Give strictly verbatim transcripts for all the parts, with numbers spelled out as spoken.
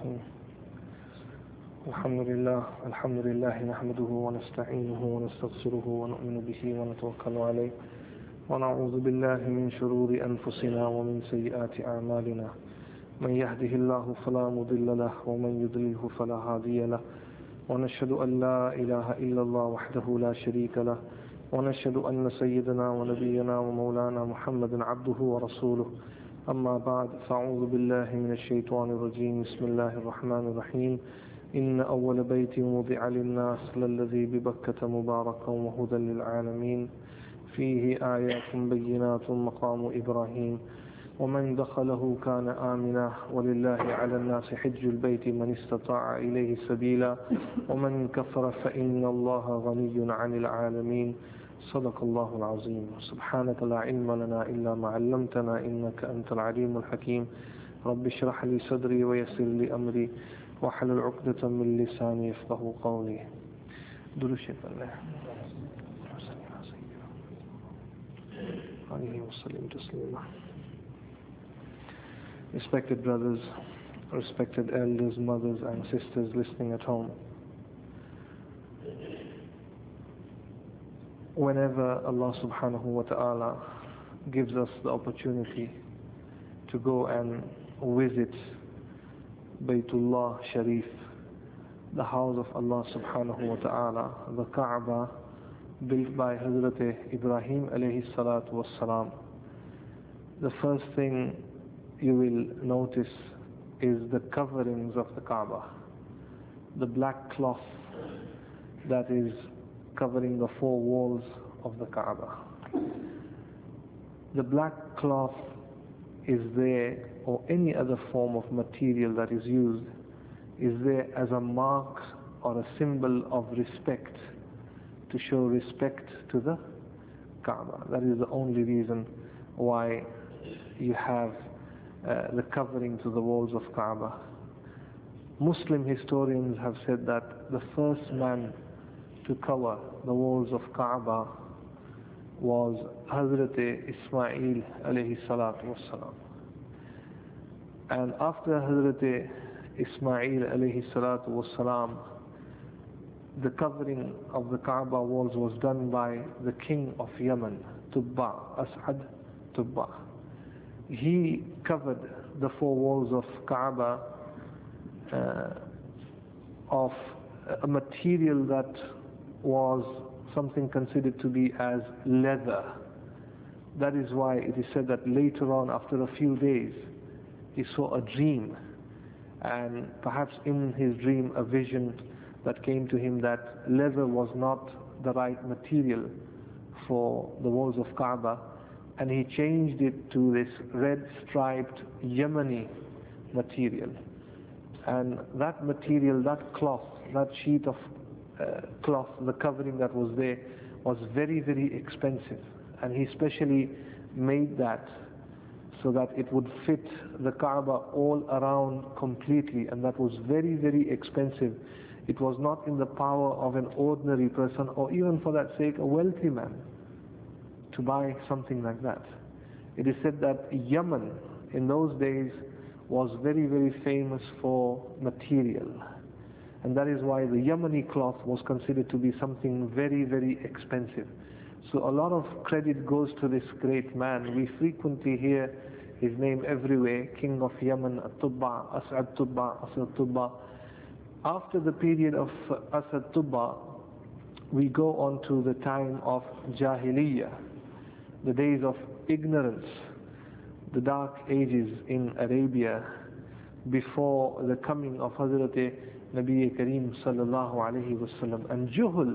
الرحيم الحمد لله الحمد لله نحمده ونستعينه ونستغفره ونؤمن به ونتوكل عليه ونعوذ بالله من شرور أنفسنا ومن سيئات أعمالنا من يهده الله فلا مضل له ومن يضلله فلا هادي له ونشهد أن لا إله إلا الله وحده لا شريك له ونشهد أن سيدنا ونبينا ومولانا محمد عبده ورسوله أما بعد فأعوذ بالله من الشيطان الرجيم بسم الله الرحمن الرحيم إن أول بيت وضع للناس للذي ببكة مباركا وهدى للعالمين فيه آيات بينات مقام إبراهيم ومن دخله كان آمنا ولله على الناس حج البيت من استطاع إليه سبيلا ومن كفر فإن الله غني عن العالمين صدق الله العظيم سبحانك لا علم لنا إلا ما علمتنا إنك أنت العليم الحكيم رب اشرح لي صدري ويسر لي أمري واحلل عقدة من لساني يفقهوا قولي درود الله عليه وسلم تسليما. Respected brothers, respected elders, mothers and sisters listening at home, whenever Allah subhanahu wa ta'ala gives us the opportunity to go and visit Baytullah Sharif, the house of Allah subhanahu wa ta'ala, the Kaaba, built by Hazrat Ibrahim alayhi salatu was salam, the first thing you will notice is the coverings of the Kaaba, the black cloth that is covering the four walls of the Kaaba. The black cloth is there, or any other form of material that is used, is there as a mark or a symbol of respect, to show respect to the Kaaba. That is the only reason why you have uh, the covering to the walls of Kaaba. Muslim historians have said that the first man to cover the walls of Kaaba was Hazrat Ismail alayhi salatu wassalam. And after Hazrat Ismail alayhi salatu wassalam, the covering of the Kaaba walls was done by the king of Yemen, Tubba, As'ad Tubba. He covered the four walls of Kaaba uh, of a material that was something considered to be as leather. That is why it is said that later on, after a few days, he saw a dream, and perhaps in his dream a vision that came to him that leather was not the right material for the walls of Kaaba, and he changed it to this red striped Yemeni material. And that material, that cloth, that sheet of uh, cloth, the covering that was there, was very, very expensive. And he specially made that so that it would fit the Kaaba all around completely, and that was very, very expensive. It was not in the power of an ordinary person, or even for that sake a wealthy man, to buy something like that. It is said that Yemen in those days was very, very famous for material, and that is why the Yemeni cloth was considered to be something very, very expensive. So a lot of credit goes to this great man. We frequently hear his name everywhere, King of Yemen, Tubba, As'ad Tubba, Asad Tubba. After the period of Asad Tubba, we go on to the time of Jahiliyyah, the days of ignorance, the dark ages in Arabia, before the coming of Hazrat Nabi Kareem sallallahu alayhi wasallam. And Juhl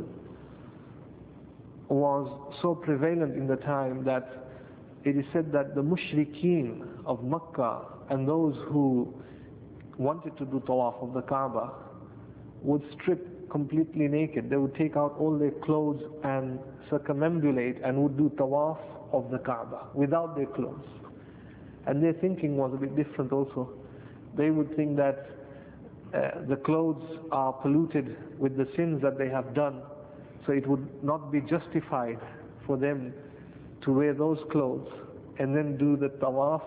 was so prevalent in the time that it is said that the mushrikeen of Makkah and those who wanted to do tawaf of the Kaaba would strip completely naked. They would take out all their clothes and circumambulate and would do tawaf of the Kaaba without their clothes. And their thinking was a bit different also. They would think that uh, the clothes are polluted with the sins that they have done, so it would not be justified for them to wear those clothes and then do the tawaf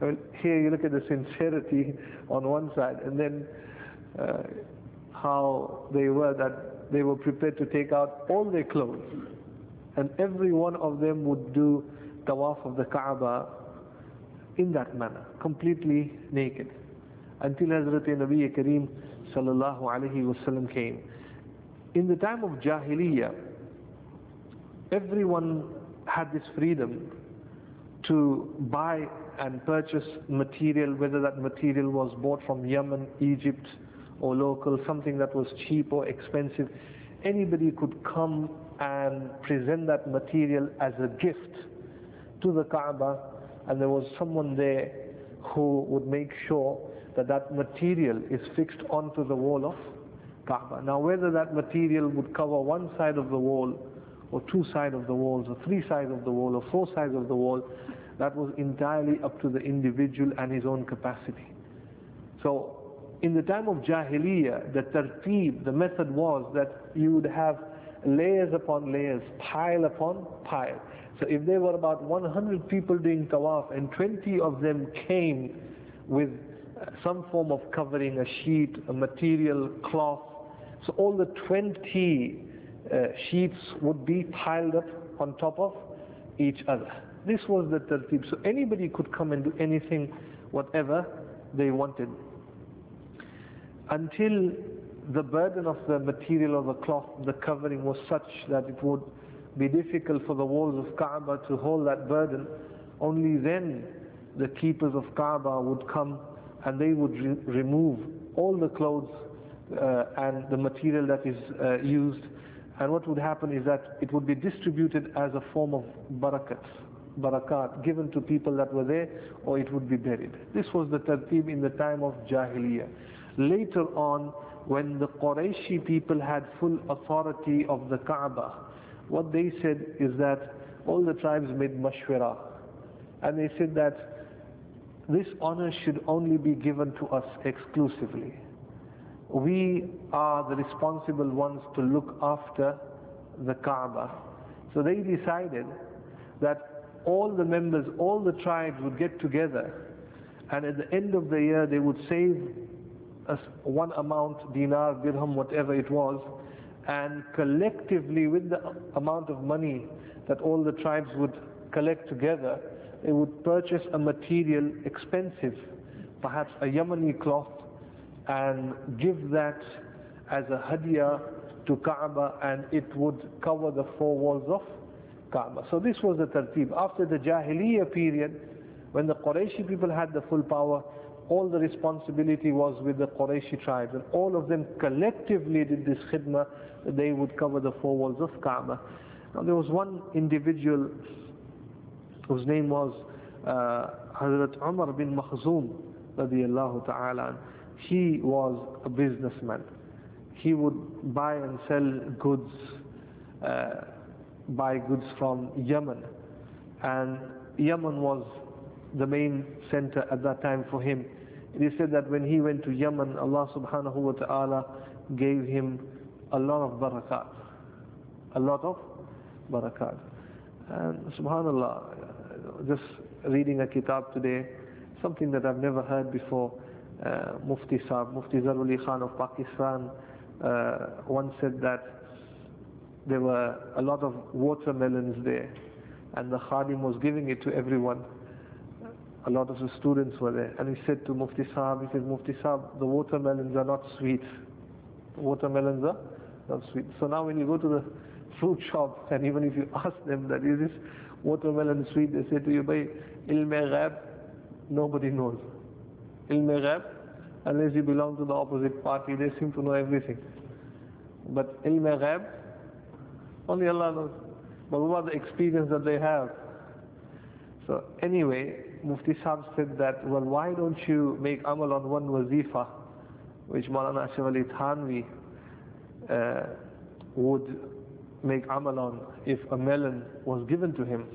I mean, here you look at the sincerity on one side, and then uh, how they were that they were prepared to take out all their clothes, and every one of them would do tawaf of the Kaaba in that manner, completely naked, until Hazrat Nabi Kareem sallallahu alaihi wasallam came. In the time of Jahiliyyah, everyone had this freedom to buy and purchase material, whether that material was bought from Yemen, Egypt, or local, something that was cheap or expensive. Anybody could come and present that material as a gift to the Kaaba, and there was someone there who would make sure that that material is fixed onto the wall of Kaaba. Now, whether that material would cover one side of the wall, or two sides of the walls, or three sides of the wall, or four sides of the wall, that was entirely up to the individual and his own capacity. So, in the time of Jahiliyyah, the tartib, the method was that you would have layers upon layers, pile upon pile. So if there were about one hundred people doing tawaf and twenty of them came with some form of covering, a sheet, a material, cloth, so all the twenty uh, sheets would be piled up on top of each other. This was the tartib. So anybody could come and do anything, whatever they wanted, until the burden of the material of the cloth, the covering was such that it would be difficult for the walls of Kaaba to hold that burden. Only then the keepers of Kaaba would come and they would re remove all the clothes uh, and the material that is uh, used, and what would happen is that it would be distributed as a form of barakat, barakat given to people that were there, or it would be buried. This was the tartib in the time of Jahiliyyah. Later on, when the Qurayshi people had full authority of the Kaaba, what they said is that all the tribes made mashwara, and they said that this honor should only be given to us exclusively. We are the responsible ones to look after the Kaaba. So they decided that all the members, all the tribes would get together, and at the end of the year they would save us one amount, dinar, dirham, whatever it was, and collectively with the amount of money that all the tribes would collect together, they would purchase a material expensive, perhaps a Yemeni cloth, and give that as a hadiyah to Kaaba, and it would cover the four walls of Kaaba. So this was the tartib. After the Jahiliyyah period, when the Qurayshi people had the full power, all the responsibility was with the Qurayshi tribes, and all of them collectively did this khidmah, that they would cover the four walls of Kaaba. Now there was one individual whose name was uh, Hazrat Umar bin Makhzum radiyallahu ta'ala. He was a businessman. He would buy and sell goods, uh, buy goods from Yemen, and Yemen was the main center at that time for him. It is said that when he went to Yemen, Allah subhanahu wa ta'ala gave him a lot of barakat, a lot of barakat. And subhanallah, just reading a kitab today, something that I've never heard before. uh, Mufti Saab, Mufti Zaruli Khan of Pakistan uh, once said that there were a lot of watermelons there, and the Khadim was giving it to everyone. A lot of the students were there, and he said to Mufti Saab, he said, Mufti Saab, the watermelons are not sweet. The watermelons are not sweet. So now when you go to the fruit shop, and even if you ask them that is this watermelon sweet, they say to you, by ilm-e ghaib, nobody knows. Ilm-e ghaib, unless you belong to the opposite party, they seem to know everything. But ilm-e ghaib, only Allah knows. But what about the experience that they have? So anyway, Mufti Saab said that, well, why don't you make amal on one wazifa, which Maulana Ashraf Ali Thanvi uh, would make amal on if a melon was given to him.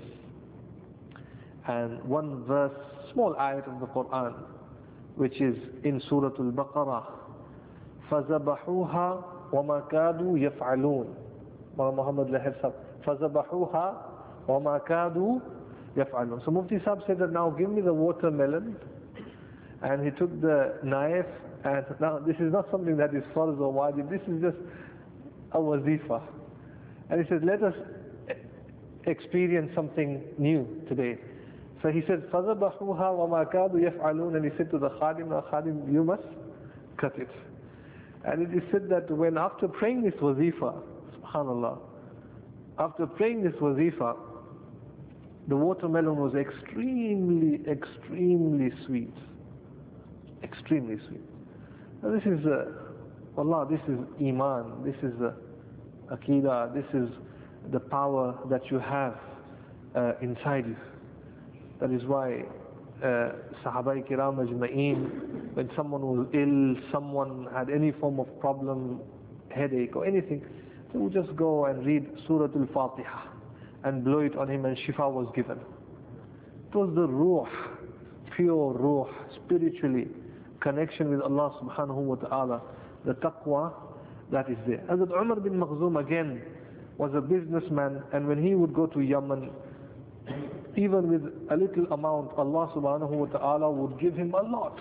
And one verse, small ayat of the Quran, which is in Surah Al-Baqarah, فَذَبَحُوهَا وَمَا كَادُوا يَفْعَلُونَ. Muhammad Lahir Sahib, فَذَبَحُوهَا وَمَا كَادُوا يَفْعَلُونَ. So Mufti Sahib said that now give me the watermelon, and he took the knife, and now this is not something that is farz or wajib, this is just a wazifa. And he said, let us experience something new today. So he said, فَذَبَحُوهَا وَمَا كَادُوا يَفْعَلُونَ, and he said to the khadim, now khadim, you must cut it. And it is said that when after praying this wazifa, subhanallah, after praying this wazifa, the watermelon was extremely, extremely sweet. Extremely sweet. Now this is, uh, wallah, this is iman, this is uh, aqidah, this is the power that you have uh, inside you. That is why uh, Sahaba Kiram Ajma'een, when someone was ill, someone had any form of problem, headache or anything, they would just go and read Surah Al-Fatiha and blow it on him, and shifa was given. It was the ruh, pure ruh, spiritually, connection with Allah subhanahu wa ta'ala, the taqwa that is there. Hazrat Umar bin Makhzum again was a businessman, and when he would go to Yemen, even with a little amount, Allah subhanahu wa ta'ala would give him a lot.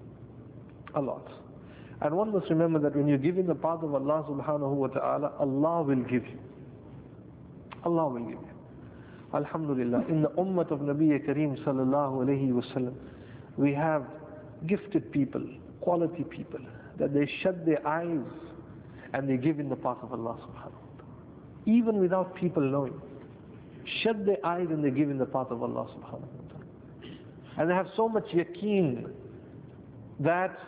A lot. And one must remember that when you give in the path of Allah subhanahu wa ta'ala, Allah will give you. Allah will give you. Alhamdulillah. In the ummah of Nabi Kareem sallallahu alayhi wa sallam, we have gifted people, quality people, that they shut their eyes and they give in the path of Allah subhanahu wa ta'ala. Even without people knowing. Shut their eyes and they give in the path of Allah subhanahu wa ta'ala. And they have so much yaqeen that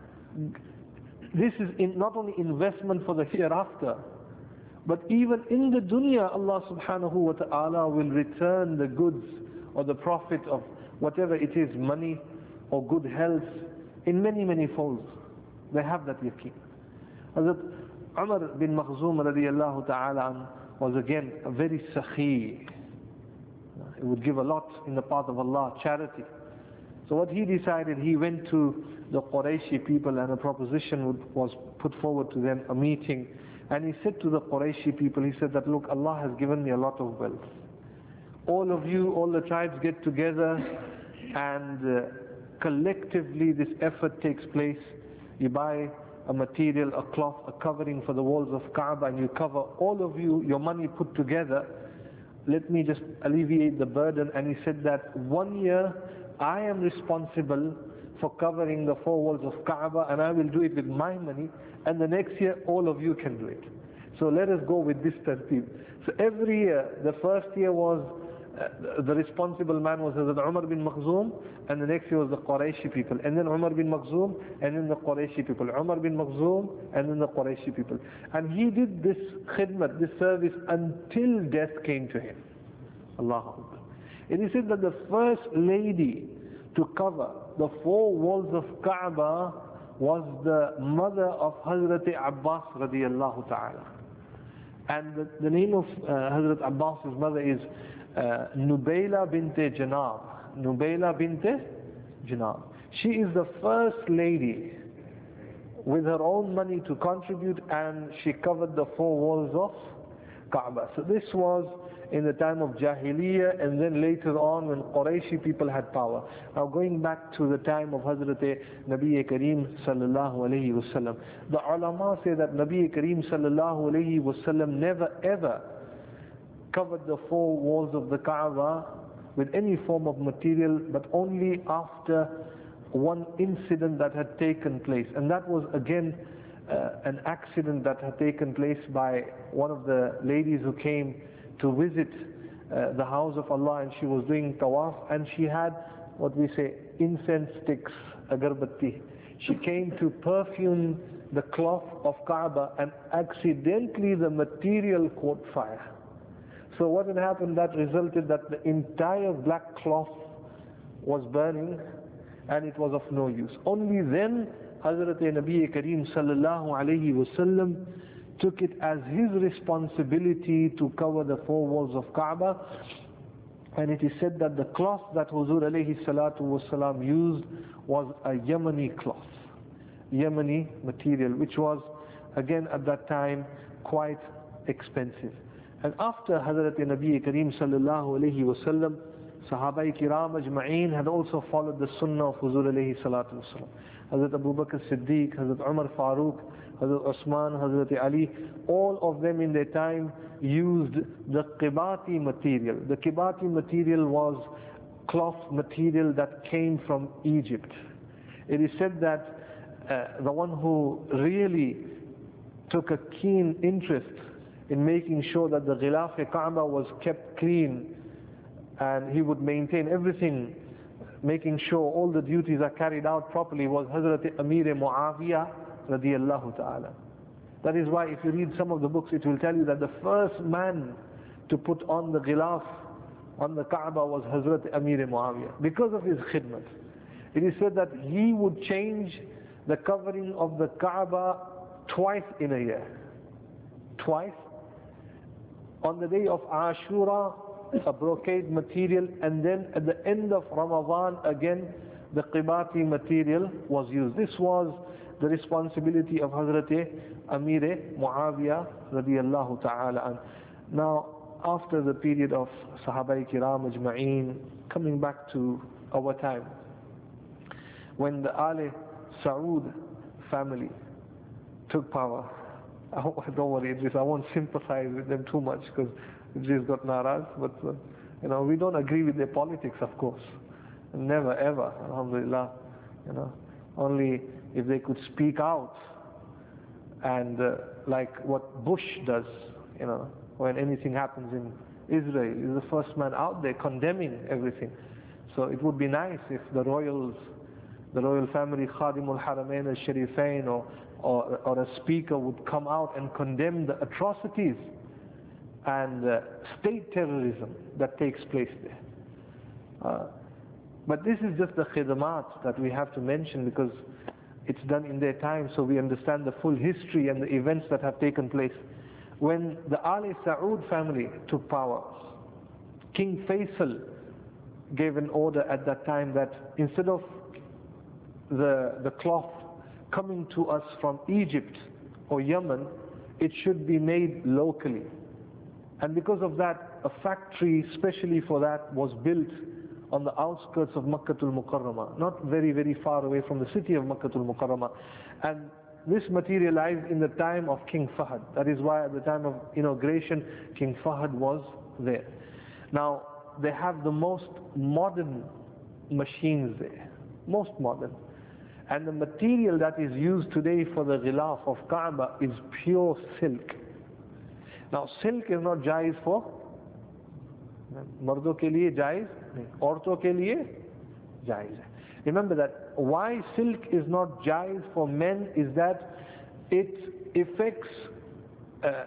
this is in not only investment for the hereafter, but even in the dunya, Allah subhanahu wa ta'ala will return the goods or the profit of whatever it is, money or good health, in many, many folds. They have that yaqeen. Hazrat Umar bin Makhzum radiyallahu ta'ala was again a very sakhi. He would give a lot in the path of Allah, charity. So what he decided, he went to the Qurayshi people, and a proposition would, was put forward to them, a meeting. And he said to the Qurayshi people, he said that, look, Allah has given me a lot of wealth. All of you, all the tribes get together, and uh, collectively this effort takes place. You buy a material, a cloth, a covering for the walls of Kaaba, and you cover all of you, your money put together. Let me just alleviate the burden. And he said that one year I am responsible for covering the four walls of Kaaba, and I will do it with my money, and the next year all of you can do it. So let us go with this tartib. So every year, the first year was uh, the responsible man was Hazrat Umar bin Makhzum, and the next year was the Qurayshi people, and then Umar bin Makhzum, and then the Qurayshi people, Umar bin Makhzum, and then the Qurayshi people. And he did this khidmat, this service, until death came to him. Allahu Akbar. It is said that the first lady to cover the four walls of Kaaba was the mother of Hazrat Abbas radiyallahu ta'ala. And the, the name of uh, Hazrat Abbas's mother is uh, Nubayla binte Janab. Nubayla binte Janab. She is the first lady with her own money to contribute, and she covered the four walls of Kaaba. So this was in the time of Jahiliyyah, and then later on when Qurayshi people had power. Now going back to the time of Hazrat Nabi Kareem sallallahu alayhi wa sallam, the ulama say that Nabi Kareem sallallahu alayhi wa sallam never ever covered the four walls of the Kaaba with any form of material, but only after one incident that had taken place. And that was again uh, an accident that had taken place by one of the ladies who came to visit uh, the house of Allah, and she was doing tawaf, and she had what we say incense sticks, agarbatti. She came to perfume the cloth of Kaaba, and accidentally the material caught fire. So what had happened, that resulted that the entire black cloth was burning, and it was of no use. Only then Hazrat Nabi Kareem sallallahu alayhi wa sallam took it as his responsibility to cover the four walls of Kaaba. And it is said that the cloth that Huzur alayhi salatu wasalam used was a Yemeni cloth, Yemeni material, which was again at that time quite expensive. And after Hazrat Nabi Kareem sallallahu alayhi wasallam Sahaba Kiram Ajma'een had also followed the Sunnah of Huzur alayhi salatu wasalam. Hazrat Abu Bakr Siddiq, Hazrat Umar Farooq, Hazrat Osman, Hazrat Ali, all of them in their time used the qibati material. The qibati material was cloth material that came from Egypt. It is said that uh, the one who really took a keen interest in making sure that the Ghilaf-e-Kaaba was kept clean, and he would maintain everything, making sure all the duties are carried out properly, was Hazrat Amir Muawiyah radiyallahu ta'ala. That is why if you read some of the books, it will tell you that the first man to put on the Ghilaf on the Kaaba was Hazrat Amir Muawiyah, because of his khidmat. It is said that he would change the covering of the Kaaba twice in a year. Twice. On the day of Ashura, a brocade material, and then at the end of Ramadan again the qibati material was used. This was the responsibility of Hazrat Amir Muawiyah radiyallahu ta'ala an. Now after the period of Sahaba Kiram Ajma'een, coming back to our time, when the Ali Saud family took power, oh, don't worry Idris, I won't sympathize with them too much because Idris got naraz, but uh, you know, we don't agree with their politics, of course. Never ever, alhamdulillah. You know, only if they could speak out, and uh, like what Bush does, you know, when anything happens in Israel, he's the first man out there condemning everything. So it would be nice if the royals, the royal family, Khadimul Haramain al-Sharifain, or, or, or a speaker would come out and condemn the atrocities and uh, state terrorism that takes place there. Uh, but this is just the khidmat that we have to mention, because it's done in their time, so we understand the full history and the events that have taken place. When the Ali Saud family took power, King Faisal gave an order at that time that instead of the, the cloth coming to us from Egypt or Yemen, it should be made locally. And because of that, a factory specially for that was built on the outskirts of Makkatul Mukarramah, not very, very far away from the city of Makkatul Mukarramah. And this materialized in the time of King Fahd. That is why at the time of inauguration, King Fahd was there. Now, they have the most modern machines there, most modern. And the material that is used today for the Ghilaf of Kaaba is pure silk. Now, silk is not jaiz for mardon ke liye jaiz, auraton ke liye jaiz. Remember that why silk is not jaiz for men is that it affects uh,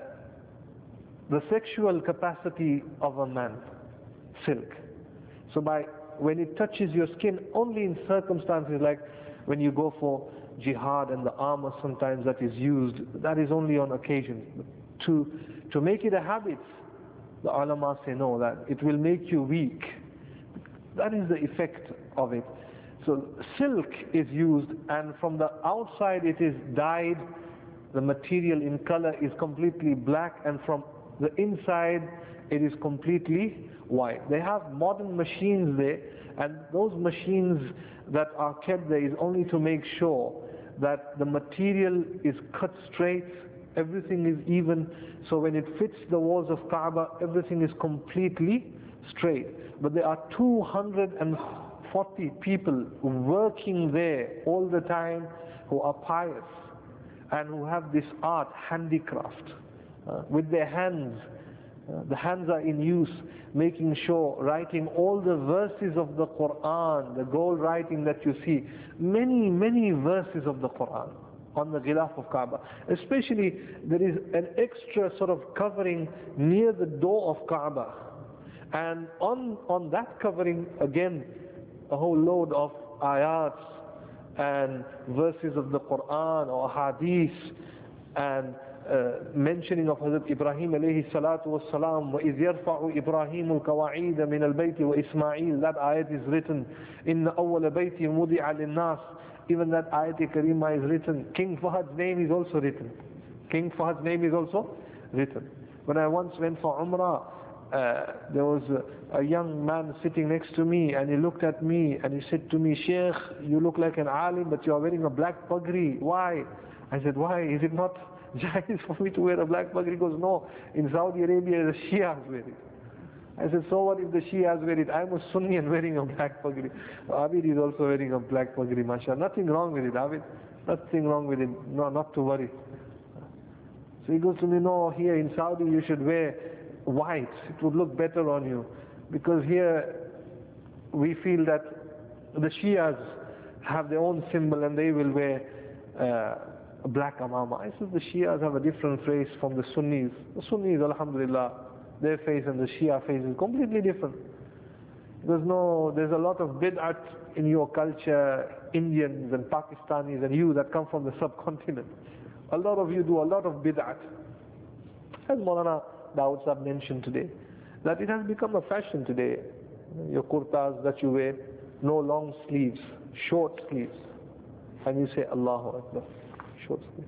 the sexual capacity of a man, silk. So by when it touches your skin, only in circumstances like when you go for jihad and the armor sometimes that is used, that is only on occasion. To, to make it a habit, the ulama say no, that it will make you weak. That is the effect of it. So silk is used, and from the outside it is dyed, the material in color is completely black, and from the inside it is completely white. They have modern machines there, and those machines that are kept there is only to make sure that the material is cut straight, everything is even, so when it fits the walls of Kaaba, everything is completely straight. But there are two hundred forty people working there all the time who are pious and who have this art, handicraft, uh, with their hands. Uh, the hands are in use, making sure, writing all the verses of the Quran, the gold writing that you see, many, many verses of the Quran on the Ghilaf of Kaaba. Especially there is an extra sort of covering near the door of Kaaba, and on, on that covering again a whole load of ayats and verses of the Quran or hadith, and uh, mentioning of Hazrat Ibrahim alayhi salatu was salam, وَإِذْ يَرْفَعُ إِبْرَاهِيمُ الْقَوَاعِيدَ مِنَ الْبَيْتِ وَإِسْمَاعِيلُ. That ayat is written, إِنَّ أَوَّلَ بَيْتِ مُضِعَ لِلنَّاسِ. Even that ayat karima is written. King Fahad's name is also written. King Fahad's name is also written. When I once went for Umrah, uh, there was a, a young man sitting next to me, and he looked at me and he said to me, Sheikh, you look like an alim, but you are wearing a black pagri. Why? I said, why? Is it not jais for me to wear a black pagri? He goes, no, in Saudi Arabia the Shias wear it. I said, so what if the Shias wear it? I'm a Sunni and wearing a black pagri. Abid is also wearing a black pagri, mashallah. Nothing wrong with it, Abid. Nothing wrong with it. No, not to worry. So he goes to me, no, here in Saudi you should wear white. It would look better on you. Because here we feel that the Shias have their own symbol and they will wear uh, a black amama. I said, the Shias have a different face from the Sunnis. The Sunnis, alhamdulillah, their face and the Shia face is completely different. There's no, there's a lot of bid'at in your culture, Indians and Pakistanis and you that come from the subcontinent. A lot of you do a lot of bid'at. As Maulana Dawood Sahib mentioned today, that it has become a fashion today. Your kurtas that you wear, no long sleeves, short sleeves. And you say, Allahu Akbar, short sleeves.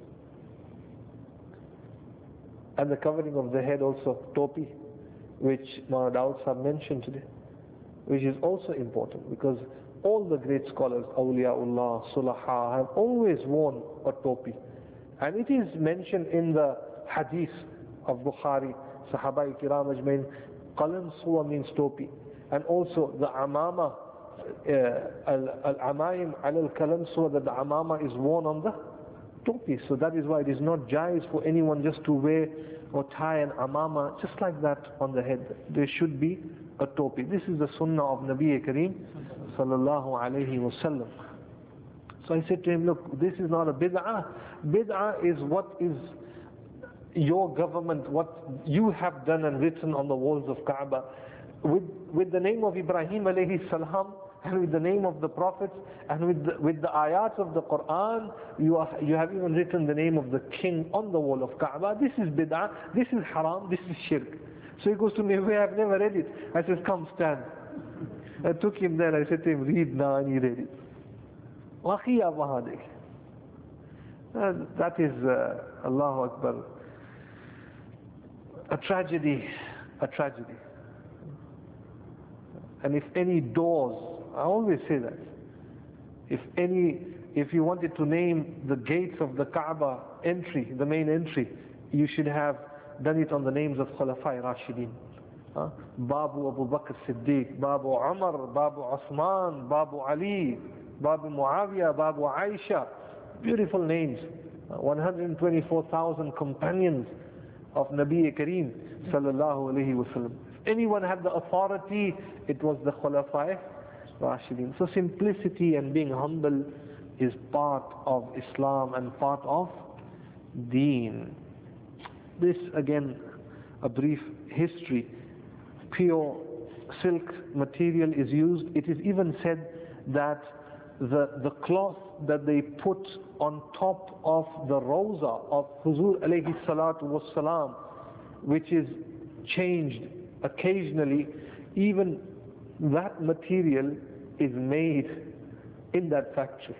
And the covering of the head also, topi, which Maulana Dawood Sahib mentioned today, which is also important because all the great scholars, Awliyaullah, Sulaha, have always worn a topi. And it is mentioned in the hadith of Bukhari, Sahaba Kiram Ajmain, Qalan Suwa means topi. And also the amama, uh, al-amayim al-kalan suwa, that the amama is worn on the topi. So that is why it is not jais for anyone just to wear or tie an amama just like that on the head. There should be a topi. This is the sunnah of Nabi Kareem sallallahu alayhi wa sallam. So I said to him, look, this is not a bid'ah. Bid'ah is what is your government, what you have done and written on the walls of Kaaba. With, with the name of Ibrahim alayhi salam, and with the name of the prophets, and with the, with the ayats of the Quran, you, are, you have even written the name of the king on the wall of Kaaba. This is bid'ah, this is haram, this is shirk. So he goes to me, we have never read it. I said, come stand. I took him there, I said to him, read now, and he read it. Uh, that is, uh, Allahu Akbar, a tragedy, a tragedy. And if any doors, I always say that, if any, if you wanted to name the gates of the Kaaba entry, the main entry, you should have done it on the names of Khulafai Rashidin. Uh, Babu Abu Bakr Siddiq, Babu Umar, Babu Osman, Babu Ali, Babu Muawiyah, Babu Aisha. Beautiful names. Uh, one hundred twenty-four thousand companions of Nabi Kareem sallallahu alayhi wa sallam. If anyone had the authority, it was the Khulafai Rashidin. So simplicity and being humble is part of Islam and part of Deen. This again, a brief history. Pure silk material is used. It is even said that the, the cloth that they put on top of the Rawza of Huzur alayhi salatu was salam, which is changed occasionally, even that material is made in that factory.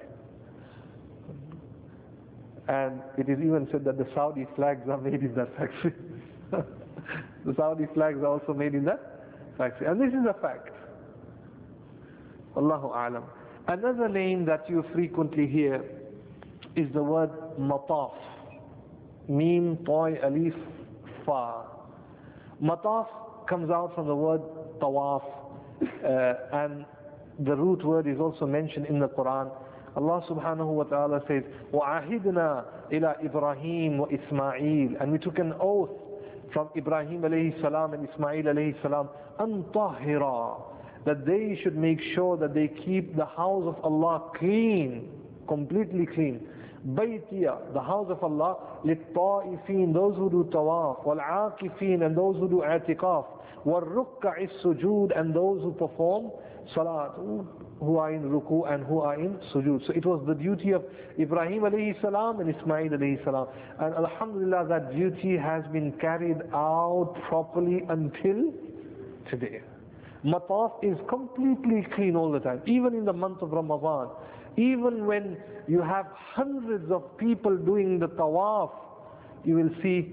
And it is even said that the Saudi flags are made in that factory. The Saudi flags are also made in that factory. And this is a fact. Allahu A'lam. Another name that you frequently hear is the word mataf. Mim, toy, alif, fa. Mataf comes out from the word tawaf. Uh, and the root word is also mentioned in the Quran. Allah subhanahu wa ta'ala says, وَعَهِدْنَا إِلَىٰ إِبْرَاهِيمَ وَإِسْمَاعِيلَ. And we took an oath from Ibrahim alayhi salam and Ismail alayhi salam, أَن طَهِرًا, that they should make sure that they keep the house of Allah clean, completely clean. Baytiya, the house of Allah, لِلطَّائِفِينَ, those who do tawaf, وَالْعَاكِفِينَ, and those who do i'tikaf, وَالرُّكَّعِ السُّجُودِ, and those who perform salat, who are in ruku and who are in sujood. So it was the duty of Ibrahim alayhi salam and Ismail alayhi salam. And alhamdulillah, that duty has been carried out properly until today. Mataf is completely clean all the time, even in the month of Ramadan. Even when you have hundreds of people doing the tawaf, you will see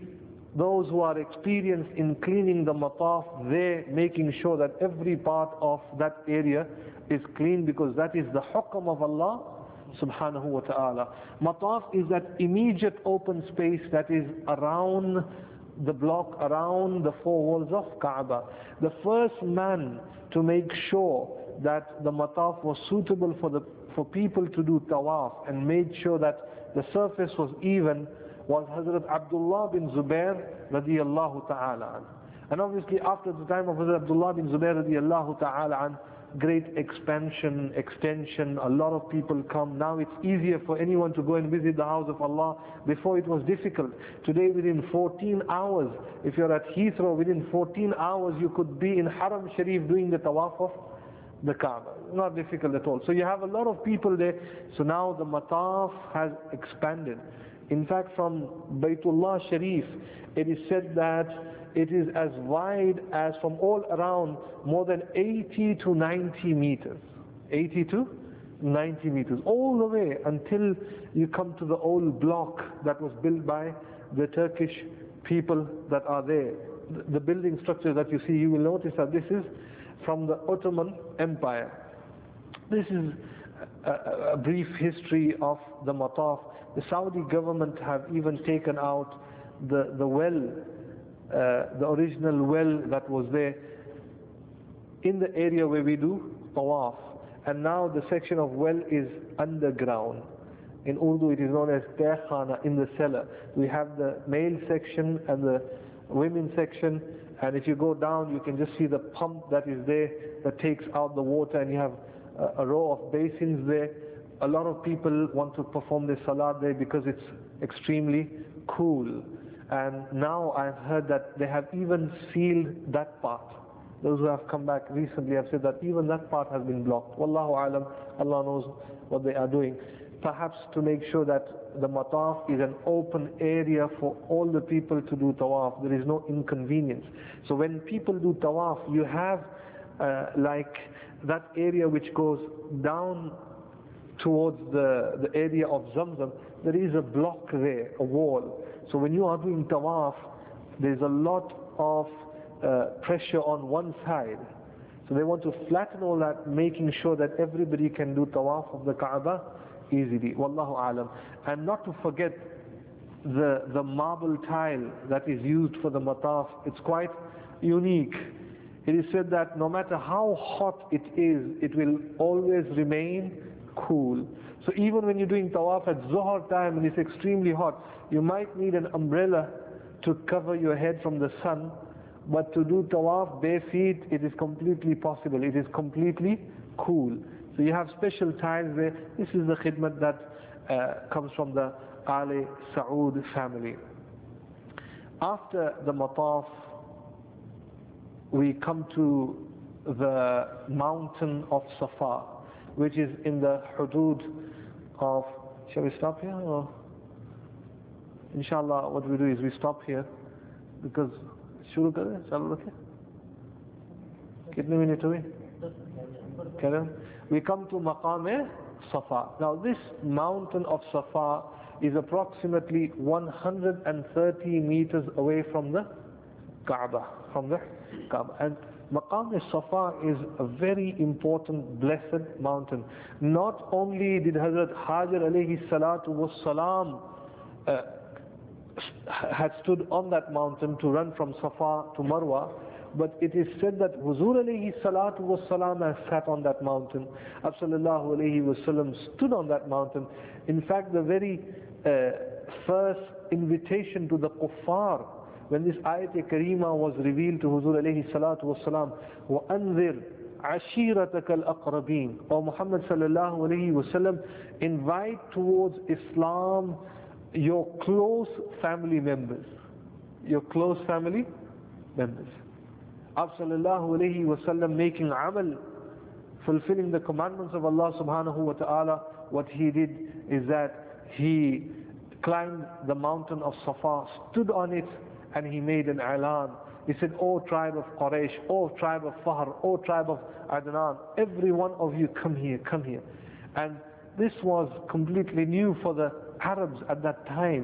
those who are experienced in cleaning the mataf, they making sure that every part of that area is clean, because that is the hukm of Allah subhanahu wa ta'ala. Mataf is that immediate open space that is around the block, around the four walls of Kaaba. The first man to make sure that the mataf was suitable for the for people to do tawaf and made sure that the surface was even was Hazrat Abdullah bin Zubair radiyallahu ta'ala an. And obviously after the time of Hazrat Abdullah bin Zubair radiyallahu ta'ala an, great expansion, extension, a lot of people come. Now it's easier for anyone to go and visit the house of Allah. Before it was difficult. Today within fourteen hours, if you're at Heathrow, within fourteen hours you could be in Haram Sharif doing the tawaf of the Kaaba. Not difficult at all. So you have a lot of people there. So now the mataf has expanded. In fact, from Baytullah Sharif, it is said that it is as wide as from all around more than eighty to ninety meters. eighty to ninety meters. All the way until you come to the old block that was built by the Turkish people that are there. The building structure that you see, you will notice that this is from the Ottoman Empire. This is a, a brief history of the mataf. The Saudi government have even taken out the, the well, uh, the original well that was there in the area where we do tawaf. And now the section of well is underground. In Urdu it is known as Tehkhana, in the cellar. We have the male section and the women's section, and if you go down you can just see the pump that is there that takes out the water, and you have a, a row of basins there. A lot of people want to perform their salat there because it's extremely cool. And now I've heard that they have even sealed that part. Those who have come back recently have said that even that part has been blocked. Wallahu alam, Allah knows what they are doing. Perhaps to make sure that the mataf is an open area for all the people to do tawaf. There is no inconvenience. So when people do tawaf, you have uh, like that area which goes down towards the, the area of Zamzam. There is a block there, a wall. So when you are doing tawaf, there's a lot of uh, pressure on one side. So they want to flatten all that, making sure that everybody can do tawaf of the Kaaba easily. Wallahu alam. And not to forget the, the marble tile that is used for the mataf. It's quite unique. It is said that no matter how hot it is, it will always remain cool. So even when you're doing tawaf at Zuhr time and it's extremely hot, you might need an umbrella to cover your head from the sun, but to do tawaf bare feet, it is completely possible. It is completely cool. So you have special tiles there. This is the khidmat that uh, comes from the Ali Saud family. After the mataf, we come to the mountain of Safa, which is in the hudud of, shall we stop here? Or inshallah what we do is we stop here, because shuru kare, chalo rakhe. Kitne minute hui? Kare? We come to Maqam Safa. Now this mountain of Safa is approximately one hundred thirty meters away from the Kaaba, from the Kaaba. And Maqam Safa is a very important, blessed mountain. Not only did Hazrat Hajar alayhi salatu was salam uh, had stood on that mountain to run from Safa to Marwa, but it is said that Huzur alayhi salatu was salam has sat on that mountain. Sallallahu alayhi wasallam stood on that mountain. In fact, the very uh, first invitation to the kuffar, when this ayat karima was revealed to Huzur alayhi salatu was salam, وَأَنذِرْ عَشِيرَتَكَ الْأَقْرَبِينَ, O Muhammad sallallahu alayhi wasallam, invite towards Islam your close family members. Your close family members. Sallallahu alayhi wasallam making amal, fulfilling the commandments of Allah subhanahu wa ta'ala. What he did is that he climbed the mountain of Safa, stood on it, and he made an i'lan. He said, O tribe of Quraysh, O tribe of Fahr, O tribe of Adnan, every one of you come here, come here. And this was completely new for the Arabs at that time.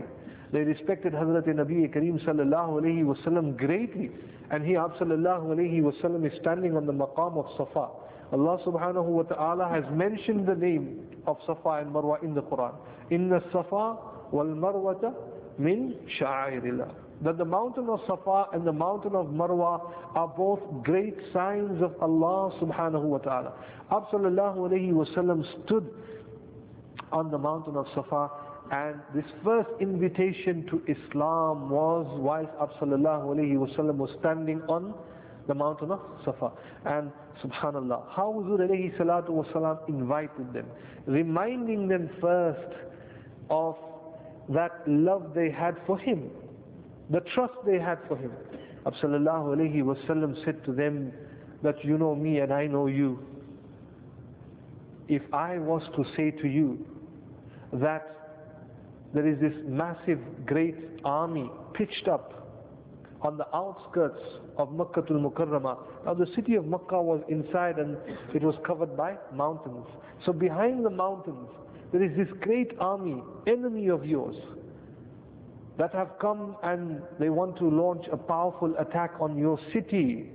They respected Hazrat Nabi Kareem sallallahu alayhi wa sallam greatly. And here sallallahu alayhi wa sallam is standing on the maqam of Safa. Allah subhanahu wa ta'ala has mentioned the name of Safa and Marwa in the Quran. Inna Safa wal Marwata min sha'airillah. That the mountain of Safa and the mountain of Marwa are both great signs of Allah subhanahu wa ta'ala. Ab sallallahu alayhi wa sallam stood on the mountain of Safa, and this first invitation to Islam was whilst Ab sallallahu alayhi wa sallam was standing on the mountain of Safa. And subhanallah, how Huzur alayhi salatu wa salam invited them, reminding them first of that love they had for him, the trust they had for him. Ab sallallahu alayhi wa sallam said to them that you know me and I know you. If I was to say to you that there is this massive great army pitched up on the outskirts of Makkatul Mukarramah. Now the city of Makkah was inside and it was covered by mountains. So behind the mountains there is this great army, enemy of yours, that have come and they want to launch a powerful attack on your city.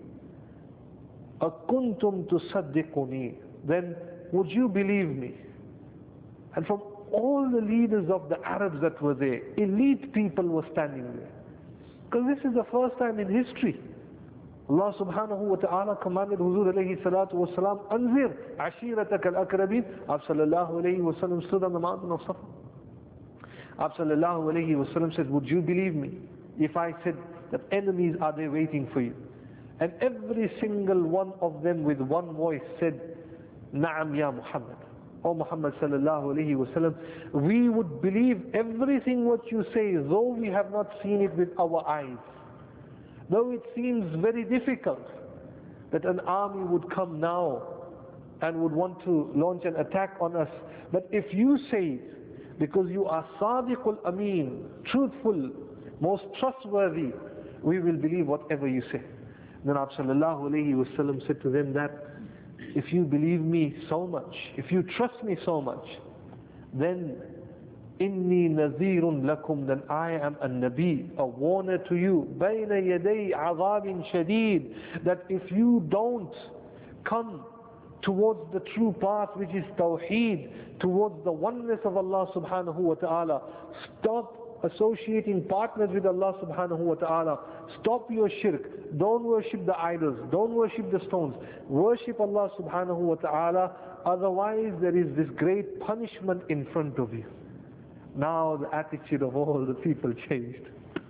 أَكُنْتُمْ تُصَدِّقُنِي. Then would you believe me? And from all the leaders of the Arabs that were there, elite people were standing there. Because this is the first time in history Allah subhanahu wa ta'ala commanded Huzur alayhi salatu wa salam, Anzir ashiratak al-akrabin. Ab sallallahu alayhi wa sallam stood on the mountain of Safa. Ab sallallahu alayhi wa sallam said, would you believe me if I said that enemies are there waiting for you? And every single one of them with one voice said, Na'am ya Muhammad. O Muhammad sallallahu alayhi wa sallam, we would believe everything what you say, though we have not seen it with our eyes. Though it seems very difficult that an army would come now and would want to launch an attack on us. But if you say it, because you are sadiqul ameen, truthful, most trustworthy, we will believe whatever you say. Then Abu sallallahu alayhi wa sallam said to them that, if you believe me so much, if you trust me so much, then inni nadhirun lakum, then I am a nabi, a warner to you, bayna yaday azabin shadid, that if you don't come towards the true path, which is tawheed, towards the oneness of Allah subhanahu wa ta'ala, stop associating partners with Allah subhanahu wa ta'ala, stop your shirk, don't worship the idols, don't worship the stones, worship Allah subhanahu wa ta'ala, otherwise there is this great punishment in front of you. Now the attitude of all the people changed.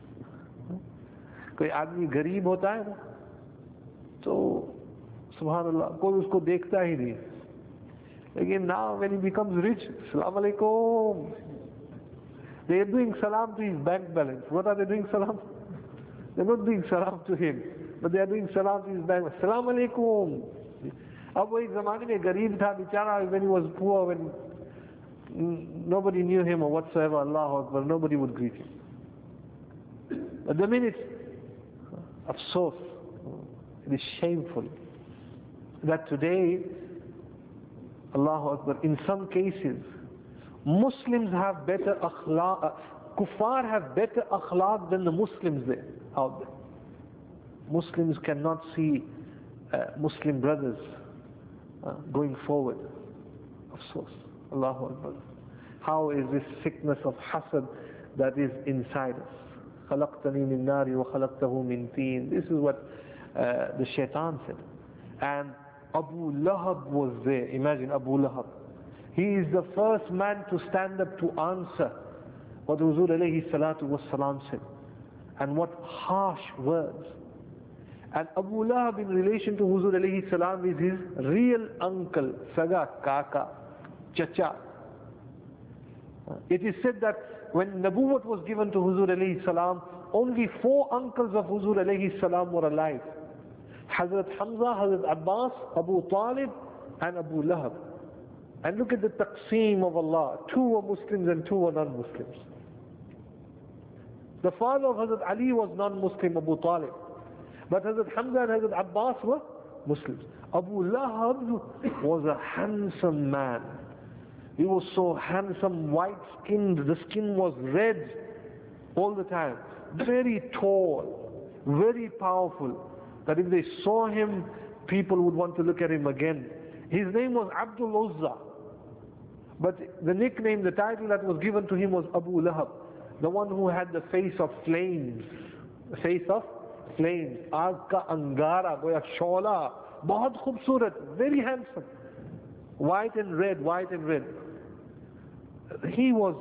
कोई आदमी गरीब होता है ना, तो subhanallah कोई उसको देखता ही नहीं, लेकिन now when he becomes rich, Assalamu alaikum, they are doing salam to his bank balance. What are they doing salam? They are not doing salam to him, but they are doing salam to his bank. Assalamu alaikum. अब वो एक ज़माने में गरीब था बेचारा, when he was poor, when nobody knew him or whatsoever, Allahu Akbar, nobody would greet him. But the minute, afsos, it is shameful that today, Allahu Akbar, in some cases, Muslims have better akhlaq, uh, kuffar have better akhlaq than the Muslims there, out there. Muslims cannot see uh, Muslim brothers uh, going forward. Afsos. Allahu Akbar. How is this sickness of hasad that is inside us? خَلَقْتَنِي مِن نَارِ وَخَلَقْتَهُ مِن طِينٍ. This is what uh, the shaitan said. And Abu Lahab was there. Imagine Abu Lahab. He is the first man to stand up to answer what Huzur alayhi salatu was salam said. And what harsh words. And Abu Lahab in relation to Huzur alayhi salam is his real uncle, Saga, Kaka, Chacha. It is said that when Nabuwwat was given to Huzur alayhi salam, only four uncles of Huzur alayhi salam were alive. Hazrat Hamza, Hazrat Abbas, Abu Talib and Abu Lahab. And look at the taqseem of Allah. Two were Muslims and two were non-Muslims. The father of Hazrat Ali was non-Muslim, Abu Talib. But Hazrat Hamza and Hazrat Abbas were Muslims. Abu Lahab was a handsome man. He was so handsome, white-skinned, the skin was red. all the time. Very tall, very powerful, that if they saw him, people would want to look at him again. His name was Abdul Uzza. But the nickname, the title that was given to him was Abu Lahab, the one who had the face of flames. The face of flames. Aag ka angara, goya shola. Bahut khubsurat, very handsome. White and red, white and red. He was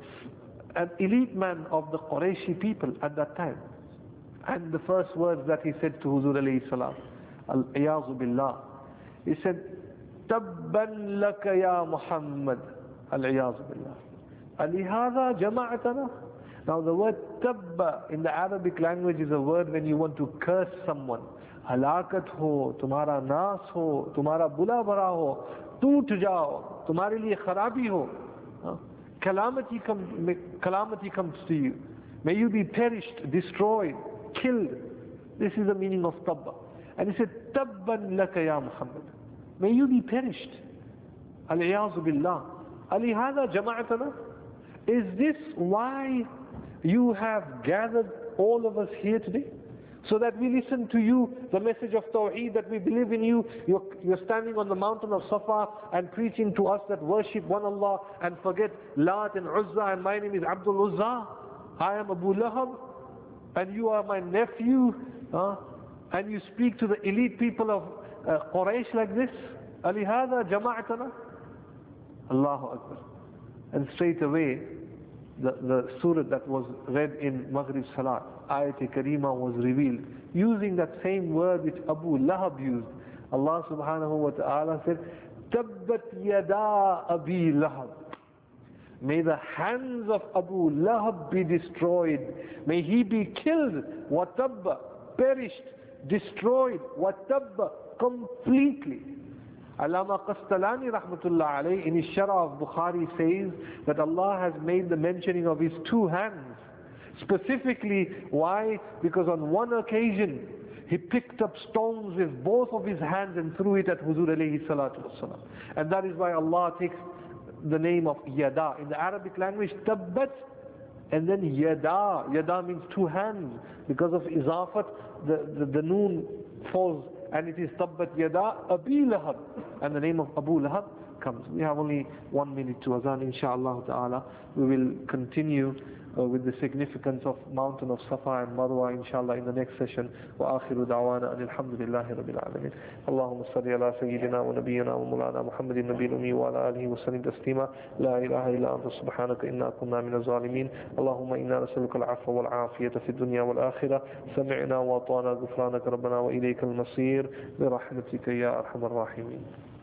an elite man of the Qurayshi people at that time. And the first words that he said to Huzur alayhi salam, Al-Iyazu Billah, he said, Tabban laka ya Muhammad, Al-Iyazu Billah. Alihada jama'atana. Now the word tabba in the Arabic language is a word when you want to curse someone. Halakat ho, tumhara naas ho, tumhara bula bhara ho, toot jao, tumhare liye kharabi ho. Calamity, come, calamity comes to you. May you be perished, destroyed, killed. This is the meaning of tabba. And he said, Tabban laka ya Muhammad. May you be perished. Al-Iyazu Billah. Alihada jama'atana. Is this why you have gathered all of us here today? So that we listen to you, the message of Tawheed, that we believe in you. You're, you're standing on the mountain of Safa and preaching to us that worship one Allah and forget Lat and Uzza, and my name is Abdul Uzza. I am Abu Lahab and you are my nephew. Huh? And you speak to the elite people of uh, Quraysh like this. Alihada jama'atana. Allahu Akbar. And straight away, the, the surah that was read in Maghrib Salat, Ayat Karima was revealed, using that same word which Abu Lahab used. Allah subhanahu wa ta'ala said, Tabbat yada Abi Lahab. May the hands of Abu Lahab be destroyed. May he be killed. Watabba, perished, destroyed. Watabba, completely. Allama Qastalani rahmatullah alayhi in his Sharh of Bukhari says that Allah has made the mentioning of his two hands. Specifically, why? Because on one occasion, he picked up stones with both of his hands and threw it at Huzur alayhi salatu wasalam. And that is why Allah takes the name of Yada. In the Arabic language, Tabbat, and then Yada. Yada means two hands. Because of Izafat, the, the, the noon falls, and it is Tabbat Yada Abi Lahab. And the name of Abu Lahab comes. We have only one minute to Azan, inshaAllah ta'ala. We will continue Uh, with the significance of mountain of Safa and Marwa, inshallah, in the next session. وآخر دعوانا أن الحمد لله رب العالمين. اللهم صل على سيدنا ونبينا ومولانا محمد النبي الأمي وعلى آله وسلم تسليما. لا إله إلا أنت سبحانك إنا كنا من الظالمين. اللهم إنا نسألك العفو والعافية في الدنيا والآخرة. سمعنا وأطعنا غفرانك ربنا وإليك المصير برحمتك يا أرحم الراحمين.